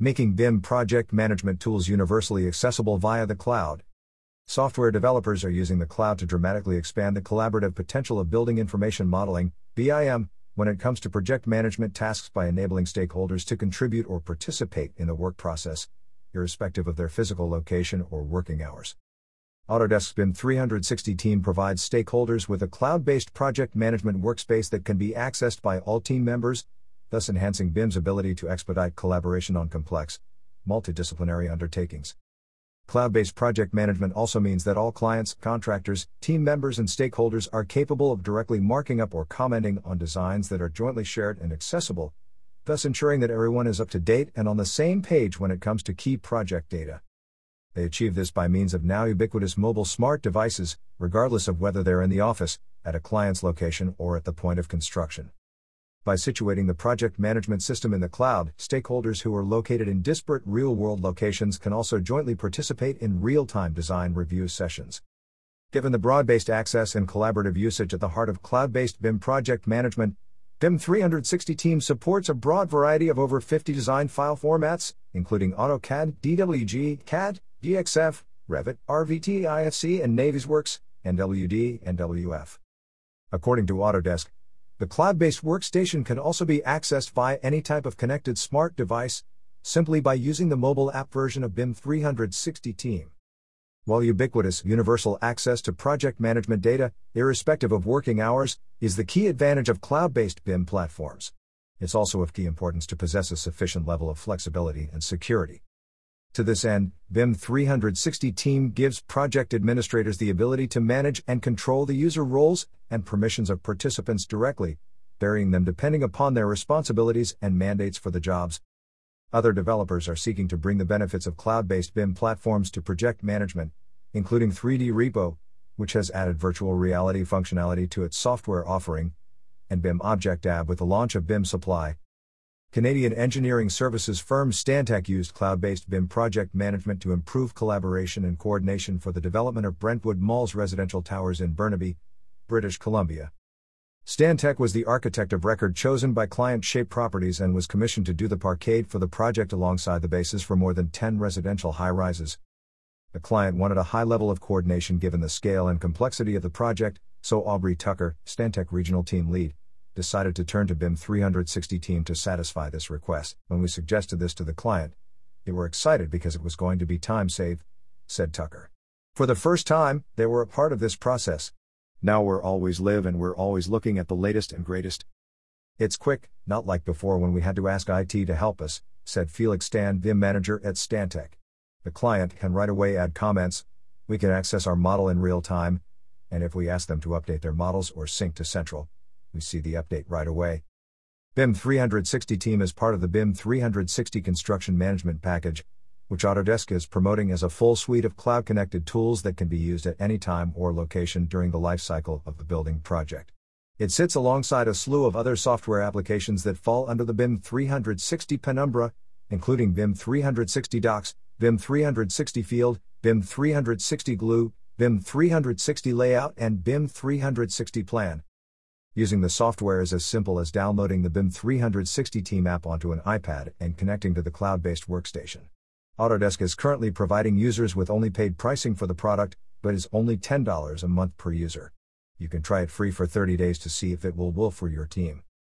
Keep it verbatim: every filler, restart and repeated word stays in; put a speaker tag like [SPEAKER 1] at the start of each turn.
[SPEAKER 1] making B I M project management tools universally accessible via the cloud. Software developers are using the cloud to dramatically expand the collaborative potential of building information modeling, B I M, when it comes to project management tasks by enabling stakeholders to contribute or participate in the work process, irrespective of their physical location or working hours. Autodesk's B I M three sixty team provides stakeholders with a cloud-based project management workspace that can be accessed by all team members, thus enhancing B I M's ability to expedite collaboration on complex, multidisciplinary undertakings. Cloud-based project management also means that all clients, contractors, team members and stakeholders are capable of directly marking up or commenting on designs that are jointly shared and accessible, thus ensuring that everyone is up to date and on the same page when it comes to key project data. They achieve this by means of now ubiquitous mobile smart devices, regardless of whether they're in the office, at a client's location or at the point of construction. By situating the project management system in the cloud, stakeholders who are located in disparate real-world locations can also jointly participate in real-time design review sessions. Given the broad-based access and collaborative usage at the heart of cloud-based B I M project management, B I M three sixty team supports a broad variety of over fifty design file formats, including AutoCAD, D W G, C A D, D X F, Revit, R V T, I F C, and Navisworks, N W D, and W F. According to Autodesk, the cloud-based workstation can also be accessed via any type of connected smart device, simply by using the mobile app version of B I M three sixty team. While ubiquitous, universal access to project management data, irrespective of working hours, is the key advantage of cloud-based B I M platforms, it's also of key importance to possess a sufficient level of flexibility and security. To this end, B I M three sixty team gives project administrators the ability to manage and control the user roles and permissions of participants directly, varying them depending upon their responsibilities and mandates for the jobs. Other developers are seeking to bring the benefits of cloud-based B I M platforms to project management, including three D Repo, which has added virtual reality functionality to its software offering, and B I M Object App with the launch of B I M Supply. Canadian engineering services firm Stantec used cloud-based B I M project management to improve collaboration and coordination for the development of Brentwood Mall's residential towers in Burnaby, British Columbia. Stantec was the architect of record chosen by client Shape Properties and was commissioned to do the parkade for the project alongside the bases for more than ten residential high-rises. The client wanted a high level of coordination given the scale and complexity of the project, so Aubrey Tucker, Stantec regional team lead, decided to turn to B I M three sixty team to satisfy this request. When we suggested this to the client, they were excited because it was going to be time saved, said Tucker. For the first time, they were a part of this process. Now we're always live and we're always looking at the latest and greatest. It's quick, not like before when we had to ask I T to help us, said Felix Stan, B I M manager at Stantec. The client can right away add comments, we can access our model in real time, and if we ask them to update their models or sync to Central, we see the update right away. B I M three sixty team is part of the B I M three sixty construction management package, which Autodesk is promoting as a full suite of cloud-connected tools that can be used at any time or location during the life cycle of the building project. It sits alongside a slew of other software applications that fall under the B I M three sixty penumbra, including B I M three sixty Docs, B I M three sixty Field, B I M three sixty Glue, B I M three sixty Layout, and B I M three sixty Plan. Using the software is as simple as downloading the B I M three sixty team app onto an iPad and connecting to the cloud-based workstation. Autodesk is currently providing users with only paid pricing for the product, but is only ten dollars a month per user. You can try it free for thirty days to see if it will work for your team.